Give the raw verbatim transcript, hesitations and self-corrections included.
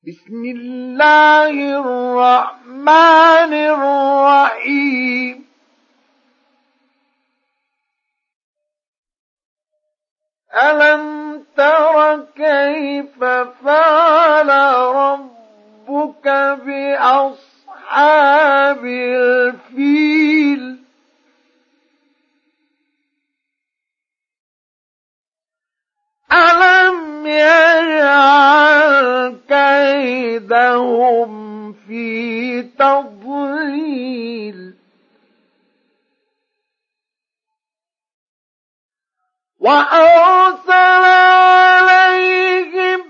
بسم الله الرحمن الرحيم ألم تر كيف فعل ربك بأصحاب الفيل ألم يجعل كيدهم في تضليل وأرسل عليهم